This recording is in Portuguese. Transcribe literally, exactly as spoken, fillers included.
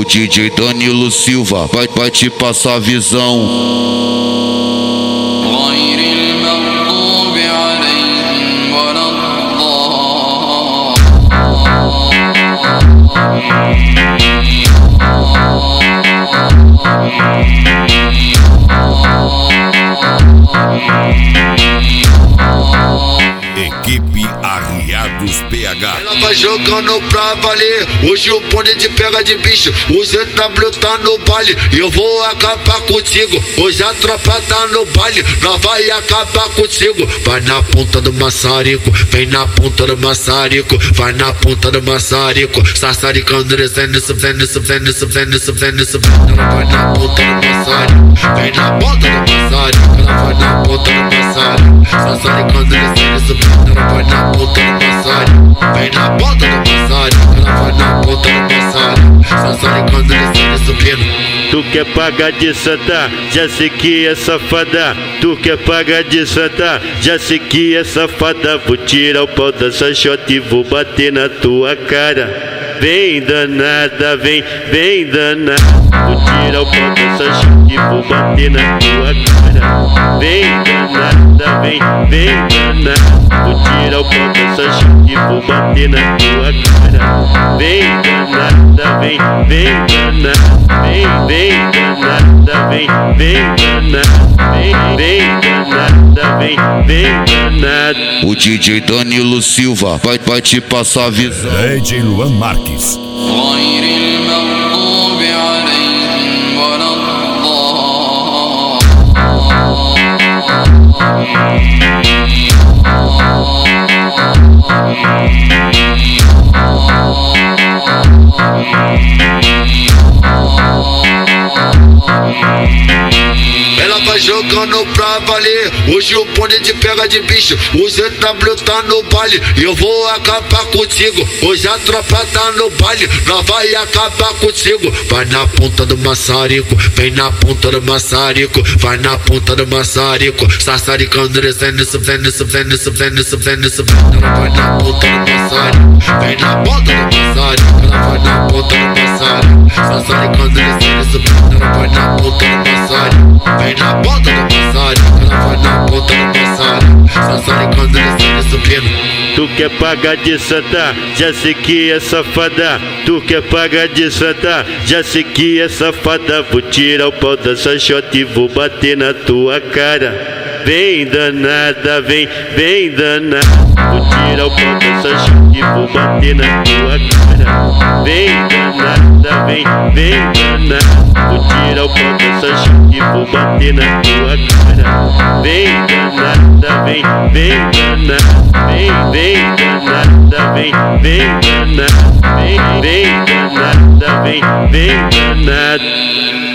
D J Danilo Silva vai, vai te passar a visão. Equipe Arriados P H. Ela vai jogando pra valer. Hoje o bonde pega de bicho. O Z W tá no baile e eu vou acabar contigo. Hoje a tropa tá no baile, nós vai acabar contigo. Vai na ponta do maçarico, vem na ponta do maçarico, vai na ponta do maçarico. Sassaricando, descendo, subsendo, subsendo, subsendo, subsendo, subsendo. Ela vai na ponta do maçarico, vem na ponta do maçarico. Ela vai na ponta do maçarico, sassaricando, descendo, subsendo. Ela vai na ponta do maçarico, vem na ponta do maçarico. Ela vai na ponta do maçarico, sassaricando, descendo, subindo. Tu quer pagar de santa, já sei que é safada. Tu quer pagar de santa, já sei que é safada. Vou tirar o pau dessa shot e vou bater na tua cara. Vem danada, vem, vem danada. Vou tirar o pau dessa shot e vou bater na tua cara. Vem danada, vem, vem danada. Vou tirar o pau dessa shot e vou bater na tua cara. Vem danada, vem, vem danada. Vem, vem danada, vem, vem danada. Vem, vem danada, vem, vem danada. O D J Danilo Silva vai, vai te passar a visão. D J Luan Marques. Ela vai jogando pra valer. Hoje o bonde pega de bicho. O Z W tá no baile e eu vou acabar contigo. Hoje a tropa tá no baile, nós vai acabar contigo. Vai na ponta do maçarico, vem na ponta do maçarico, vai na ponta do maçarico. Sassaricando, descendo, subsendo, subsendo, subsendo, subsendo, subsendo. Ela vai na ponta do maçarico, vem na ponta do maçarico. Ela vai na ponta do maçarico, sassaricando, descendo, subsendo. Ela vai na ponta do maçarico, vem na ponta do maçarico. Ela vai na ponta do maçarico, sassaricando, descendo, subindo. Tu quer pagar de santa, já sei que é safada. Tu quer pagar de santa, já sei que é safada. Vou tirar o pau dessa shot e vou bater na tua cara. Vem danada, vem, vem danada. Vou tirar o pau dessa shot e vou bater na tua cara. Vem danada, vem, vem danada. Vou tirar o pau dessa shot e vou bater na tua cara. Vem danada, vem, vem danada. Vem, vem danada, vem, vem danada. Vem, vem danada, vem, vem danada.